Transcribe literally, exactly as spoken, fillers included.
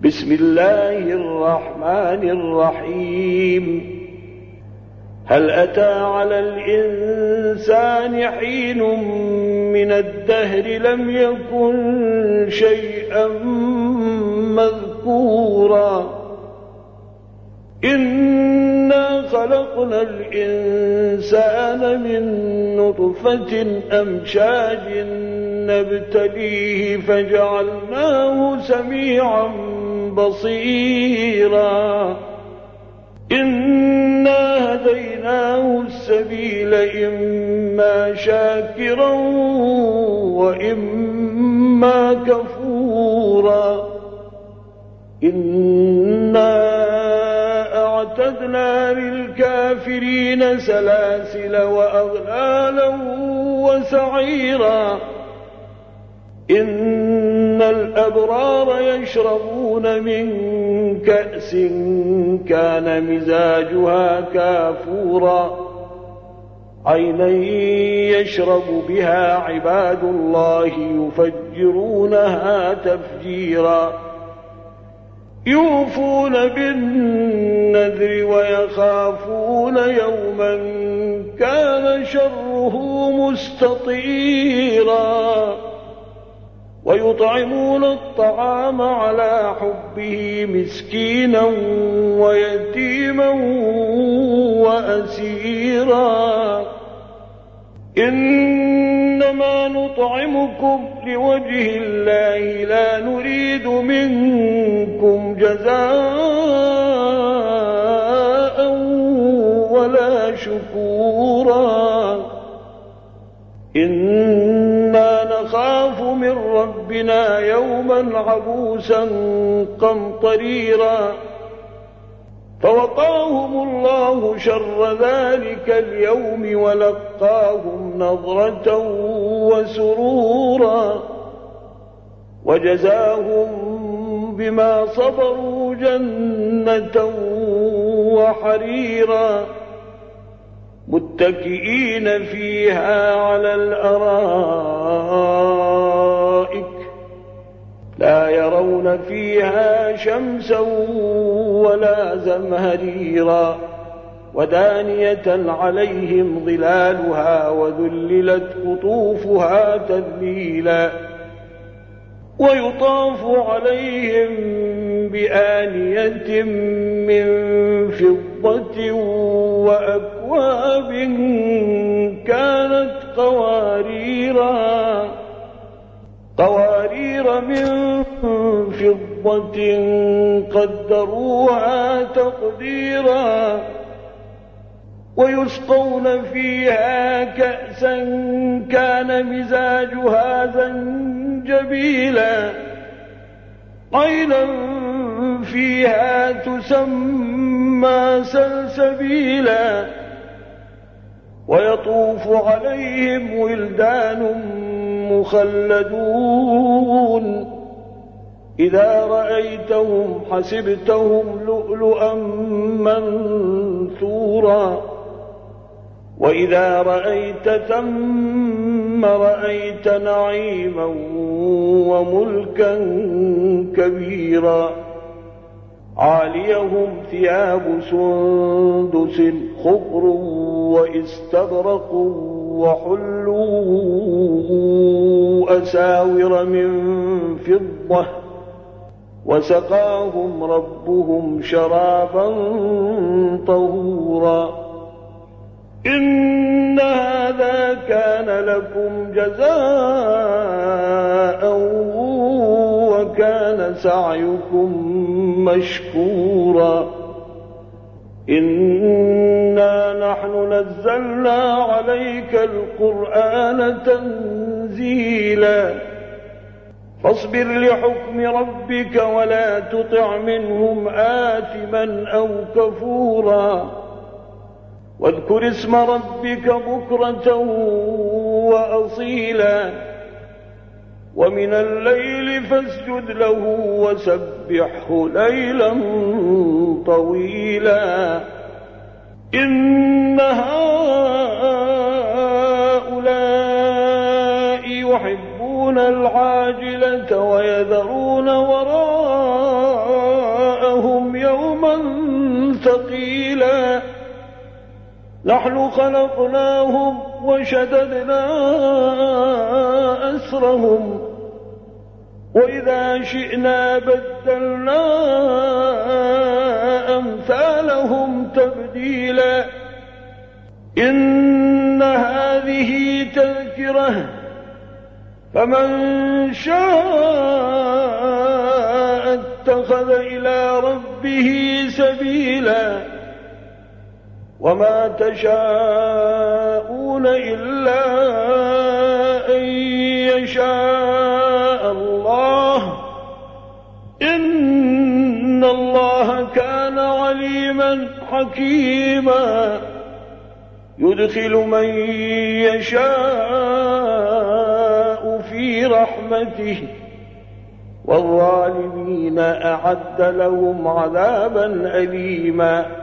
بسم الله الرحمن الرحيم. هل أتى على الإنسان حين من الدهر لم يكن شيئا مذكورا إنا خلقنا الإنسان من نطفة أمشاج نبتليه فجعلناه سميعا بصيرا إنا هديناه السبيل إما شاكرا وإما كفورا إنا أعتدنا للكافرين سلاسل وأغلالا وسعيرا إن الأبرار يشربون من كأس كان مزاجها كافورا عينا يشرب بها عباد الله يفجرونها تفجيرا يوفون بالنذر ويخافون يوما كان شره مستطيرا ويطعمون الطعام على حبه مسكينا ويتيما وأسيرا إنما نطعمكم لوجه الله لا نريد منكم جزاء ولا شكورا إنا نخاف من ربنا يوما عبوسا قمطريرا فوقاهم الله شر ذلك اليوم ولقاهم نضرة وسرورا وجزاهم بما صبروا جنة وحريرا متكئين فيها على الأرائك لا يرون فيها شمسا ولا زمهريرا ودانية عليهم ظلالها وذللت قطوفها تذليلا ويطاف عليهم بآنية من فضة وأكواب كانت قواريرا قوارير من فضة قدروها تقديرا ويسقون فيها كأسا كان مزاجها زنجبيلا عينا فيها تسمى سلسبيلا ويطوف عليهم ولدان مخلدون إذا رأيتهم حسبتهم لؤلؤا منثورا وإذا رأيت ثم رأيت نعيما وملكا كبيرا عاليهم ثياب سندس خضر واستبرق وحلوا أساور من فضة وسقاهم ربهم شرابا طهورا إن هذا كان لكم جزاء وكان سعيكم مشكورا إنا نحن نزلنا عليك القرآن تنزيلا فاصبر لحكم ربك ولا تطع منهم آثما أو كفورا واذكر اسم ربك بكرة وأصيلا ومن الليل فاسجد له وسبحه ليلا طويلا إن هؤلاء يحبون العاجلة ويذرون وراءهم ثقيلا نحن خلقناهم وشددنا أسرهم وإذا شئنا بدلنا أمثالهم تبديلا إن هذه تذكرة فمن شاء اتخذ إلى ربه سبيلا وما تشاءون إلا أن يشاء الله إن الله كان عليما حكيما يدخل من يشاء في رحمته والظالمين أعد لهم عذابا أليما